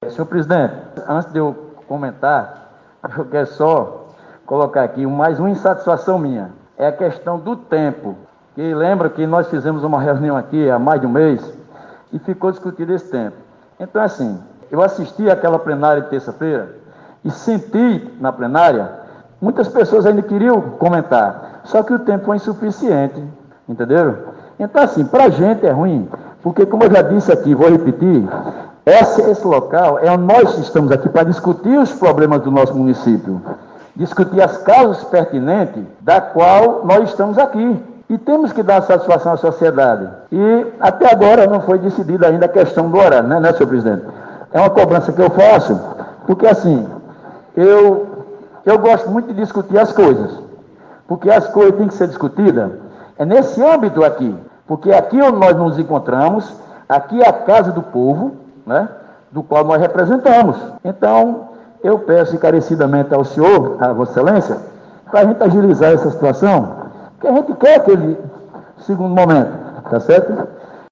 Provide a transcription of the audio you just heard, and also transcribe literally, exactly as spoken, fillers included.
Senhor presidente, antes de eu comentar, eu quero só colocar aqui mais uma insatisfação minha. É a questão do tempo. Que lembra que nós fizemos uma reunião aqui há mais de um mês e ficou discutido esse tempo. Então, assim, eu assisti àquela plenária de terça-feira e senti na plenária, muitas pessoas ainda queriam comentar, só que o tempo foi insuficiente, entenderam? Então, assim, para a gente é ruim, porque, como eu já disse aqui, vou repetir, esse, esse local é onde nós estamos aqui para discutir os problemas do nosso município, discutir as causas pertinentes da qual nós estamos aqui. E temos que dar satisfação à sociedade. E até agora não foi decidida ainda a questão do horário, né, né, senhor presidente? É uma cobrança que eu faço, porque assim, eu, eu gosto muito de discutir as coisas, porque as coisas têm que ser discutidas, é nesse âmbito aqui, porque aqui onde nós nos encontramos, aqui é a casa do povo, né, do qual nós representamos. Então, eu peço encarecidamente ao senhor, à Vossa Excelência, para a gente agilizar essa situação, que a gente quer aquele segundo momento, tá certo?